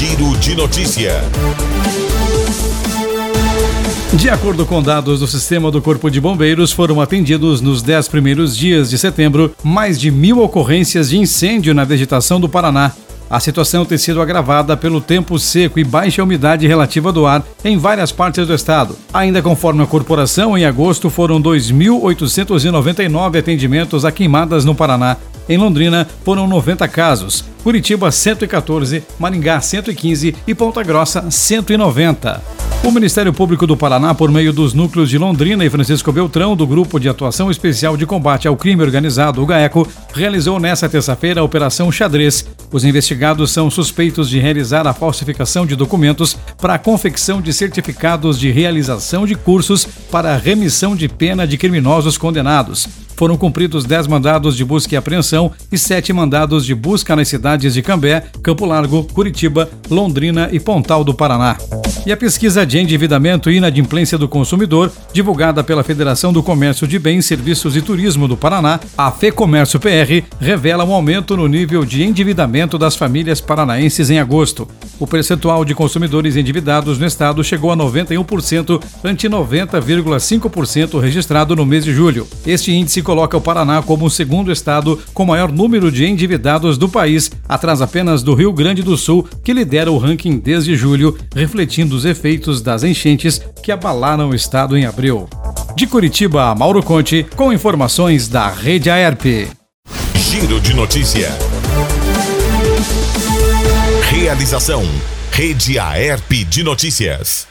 Giro de Notícia. De acordo com dados do sistema do Corpo de Bombeiros, foram atendidos nos 10 primeiros dias de setembro mais de 1.000 ocorrências de incêndio na vegetação do Paraná. A situação tem sido agravada pelo tempo seco e baixa umidade relativa do ar em várias partes do estado. Ainda conforme a corporação, em agosto foram 2.899 atendimentos a queimadas no Paraná. Em Londrina, foram 90 casos, Curitiba 114, Maringá 115 e Ponta Grossa 190. O Ministério Público do Paraná, por meio dos núcleos de Londrina e Francisco Beltrão, do Grupo de Atuação Especial de Combate ao Crime Organizado, o GAECO, realizou nesta terça-feira a Operação Xadrez. Os investigados são suspeitos de realizar a falsificação de documentos para a confecção de certificados de realização de cursos para a remissão de pena de criminosos condenados. Foram cumpridos 10 mandados de busca e apreensão e 7 mandados de busca nas cidades de Cambé, Campo Largo, Curitiba, Londrina e Pontal do Paraná. E a pesquisa de endividamento e inadimplência do consumidor, divulgada pela Federação do Comércio de Bens, Serviços e Turismo do Paraná, a FEComércio PR, revela um aumento no nível de endividamento das famílias paranaenses em agosto. O percentual de consumidores endividados no estado chegou a 91%, ante 90,5% registrado no mês de julho. Este índice coloca o Paraná como o segundo estado com maior número de endividados do país, atrás apenas do Rio Grande do Sul, que lidera o ranking desde julho, refletindo os efeitos das enchentes que abalaram o estado em abril. De Curitiba, Mauro Conte, com informações da Rede AERP. Giro de Notícia. Realização: Rede AERP de Notícias.